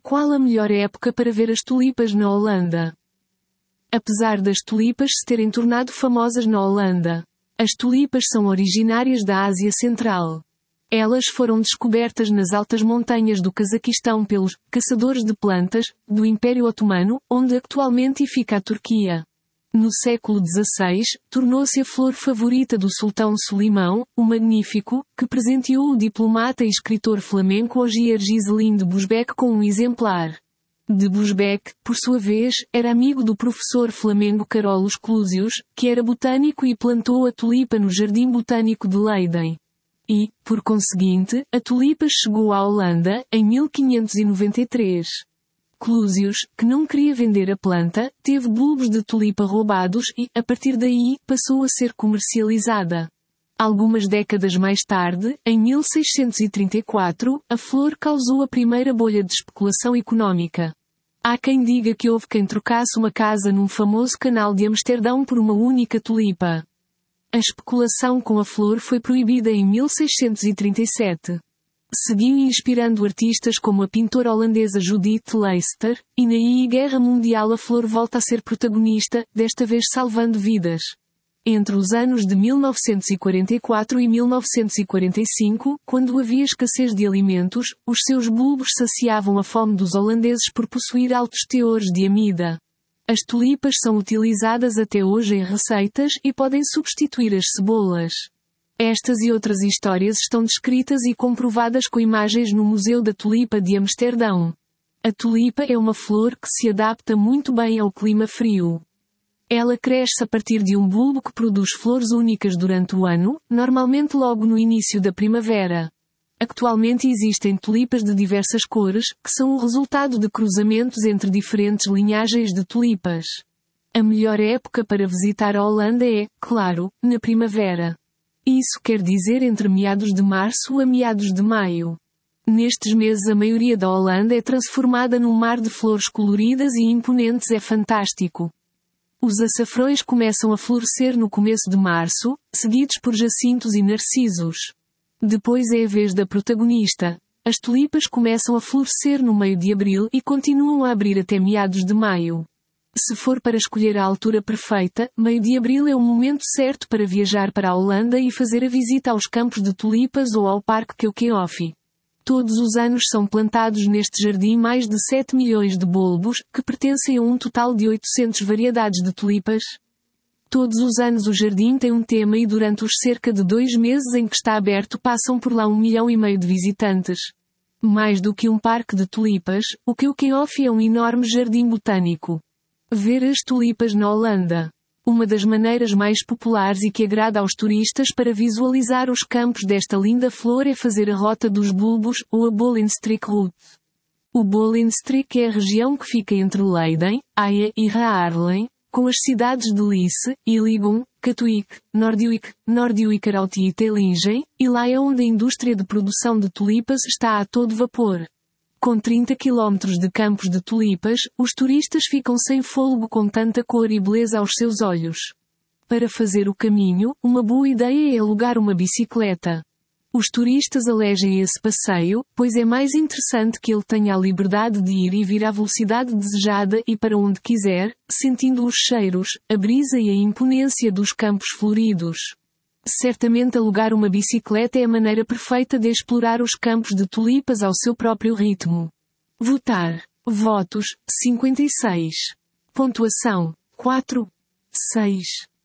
Qual a melhor época para ver as tulipas na Holanda? Apesar das tulipas se terem tornado famosas na Holanda, as tulipas são originárias da Ásia Central. Elas foram descobertas nas altas montanhas do Cazaquistão pelos caçadores de plantas do Império Otomano, onde atualmente fica a Turquia. No século XVI, tornou-se a flor favorita do sultão Solimão, o Magnífico, que presenteou o diplomata e escritor flamenco Ogier Giselin de Busbecq com um exemplar. De Busbecq, por sua vez, era amigo do professor flamengo Carolus Clusius, que era botânico e plantou a tulipa no Jardim Botânico de Leiden. E, por conseguinte, a tulipa chegou à Holanda, em 1593. Clusius, que não queria vender a planta, teve bulbos de tulipa roubados e, a partir daí, passou a ser comercializada. Algumas décadas mais tarde, em 1634, a flor causou a primeira bolha de especulação económica. Há quem diga que houve quem trocasse uma casa num famoso canal de Amsterdão por uma única tulipa. A especulação com a flor foi proibida em 1637. Seguiu inspirando artistas como a pintora holandesa Judith Leyster, e na Guerra Mundial a flor volta a ser protagonista, desta vez salvando vidas. Entre os anos de 1944 e 1945, quando havia escassez de alimentos, os seus bulbos saciavam a fome dos holandeses por possuir altos teores de amida. As tulipas são utilizadas até hoje em receitas e podem substituir as cebolas. Estas e outras histórias estão descritas e comprovadas com imagens no Museu da Tulipa de Amsterdão. A tulipa é uma flor que se adapta muito bem ao clima frio. Ela cresce a partir de um bulbo que produz flores únicas durante o ano, normalmente logo no início da primavera. Atualmente existem tulipas de diversas cores, que são o resultado de cruzamentos entre diferentes linhagens de tulipas. A melhor época para visitar a Holanda é, claro, na primavera. Isso quer dizer entre meados de março a meados de maio. Nestes meses a maioria da Holanda é transformada num mar de flores coloridas e imponentes. É fantástico. Os açafrões começam a florescer no começo de março, seguidos por jacintos e narcisos. Depois é a vez da protagonista. As tulipas começam a florescer no meio de abril e continuam a abrir até meados de maio. Se for para escolher a altura perfeita, meio de abril é o momento certo para viajar para a Holanda e fazer a visita aos campos de tulipas ou ao Parque Keukenhof. Todos os anos são plantados neste jardim mais de 7 milhões de bulbos, que pertencem a um total de 800 variedades de tulipas. Todos os anos o jardim tem um tema e durante os cerca de 2 meses em que está aberto passam por lá 1,5 milhão de visitantes. Mais do que um parque de tulipas, o Keukenhof é um enorme jardim botânico. Ver as tulipas na Holanda. Uma das maneiras mais populares e que agrada aos turistas para visualizar os campos desta linda flor é fazer a Rota dos Bulbos, ou a Bollenstreek Route. O Bollenstreek é a região que fica entre Leiden, Haia e Haarlem, com as cidades de Lisse, Iligan, Katwijk, Noordwijkerhout e Telingen, e lá é onde a indústria de produção de tulipas está a todo vapor. Com 30 km de campos de tulipas, os turistas ficam sem fôlego com tanta cor e beleza aos seus olhos. Para fazer o caminho, uma boa ideia é alugar uma bicicleta. Os turistas elegem esse passeio, pois é mais interessante que ele tenha a liberdade de ir e vir à velocidade desejada e para onde quiser, sentindo os cheiros, a brisa e a imponência dos campos floridos. Certamente alugar uma bicicleta é a maneira perfeita de explorar os campos de tulipas ao seu próprio ritmo. Votar. Votos, 56. Pontuação, 4. 6.